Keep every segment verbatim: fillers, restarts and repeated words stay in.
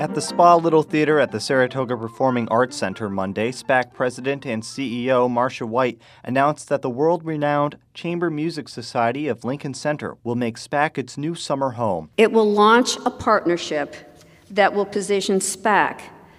At the Spa Little Theater at the Saratoga Performing Arts Center Monday, SPAC President and C E O Marcia White announced that the world-renowned Chamber Music Society of Lincoln Center will make SPAC its new summer home. It will launch a partnership that will position SPAC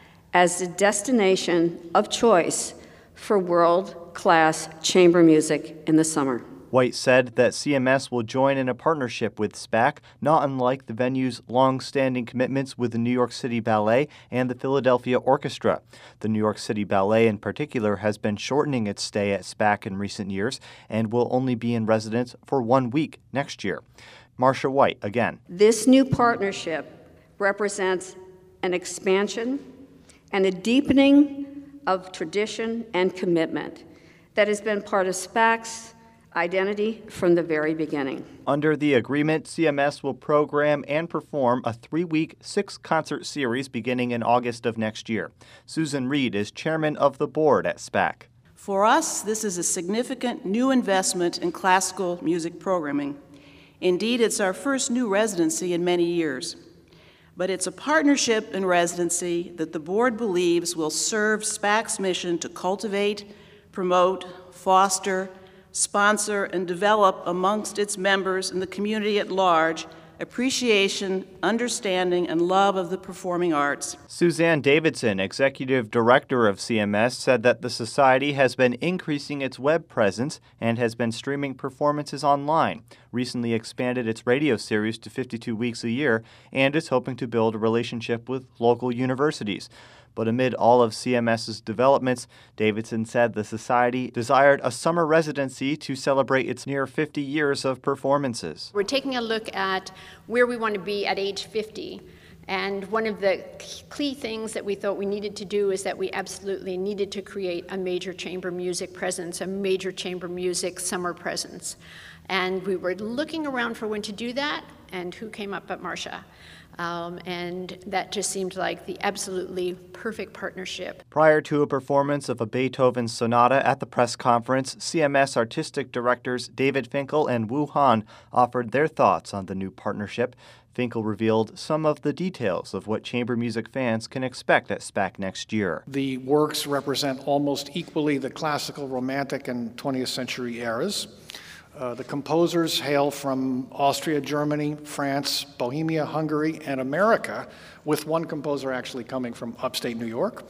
as the destination of choice for world-class chamber music in the summer. White said that C M S will join in a partnership with SPAC, not unlike the venue's long-standing commitments with the New York City Ballet and the Philadelphia Orchestra. The New York City Ballet in particular has been shortening its stay at SPAC in recent years and will only be in residence for one week next year. Marcia White again. This new partnership represents an expansion and a deepening of tradition and commitment that has been part of SPAC's identity from the very beginning. Under the agreement, C M S will program and perform a three-week, six-concert series beginning in August of next year. Susan Reed is chairman of the board at SPAC. For us, this is a significant new investment in classical music programming. Indeed, it's our first new residency in many years. But it's a partnership in residency that the board believes will serve SPAC's mission to cultivate, promote, foster, sponsor, and develop amongst its members and the community at large appreciation, understanding, and love of the performing arts. Suzanne Davidson, executive director of C M S, said that the society has been increasing its web presence and has been streaming performances online, recently expanded its radio series to fifty-two weeks a year, and is hoping to build a relationship with local universities. But amid all of CMS's developments, Davidson said the society desired a summer residency to celebrate its near fifty years of performances. We're taking a look at where we want to be at age fifty. And one of the key things that we thought we needed to do is that we absolutely needed to create a major chamber music presence, a major chamber music summer presence. And we were looking around for when to do that, and who came up but Marcia. Um, and that just seemed like the absolutely perfect partnership. Prior to a performance of a Beethoven sonata at the press conference, C M S artistic directors David Finkel and Wu Han offered their thoughts on the new partnership. Finkel revealed some of the details of what chamber music fans can expect at SPAC next year. The works represent almost equally the classical, romantic, and twentieth century eras. Uh, the composers hail from Austria, Germany, France, Bohemia, Hungary, and America, with one composer actually coming from upstate New York.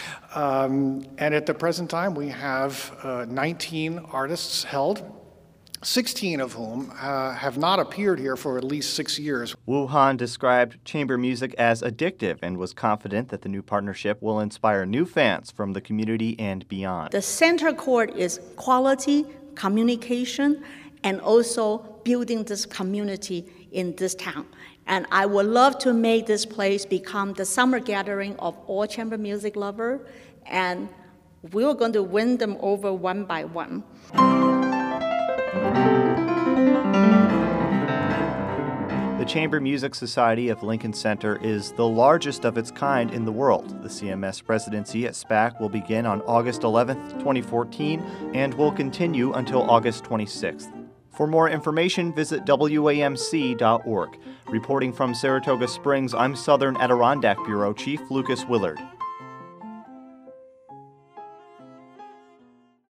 Um, and at the present time, we have uh, nineteen artists held, sixteen of whom uh, have not appeared here for at least six years. Wu Han described chamber music as addictive and was confident that the new partnership will inspire new fans from the community and beyond. The center chord is quality, communication, and also building this community in this town. And I would love to make this place become the summer gathering of all chamber music lovers, and we're going to win them over one by one. The Chamber Music Society of Lincoln Center is the largest of its kind in the world. The C M S residency at SPAC will begin on August eleventh, twenty fourteen, and will continue until August twenty-sixth. For more information, visit W A M C dot org. Reporting from Saratoga Springs, I'm Southern Adirondack Bureau Chief Lucas Willard.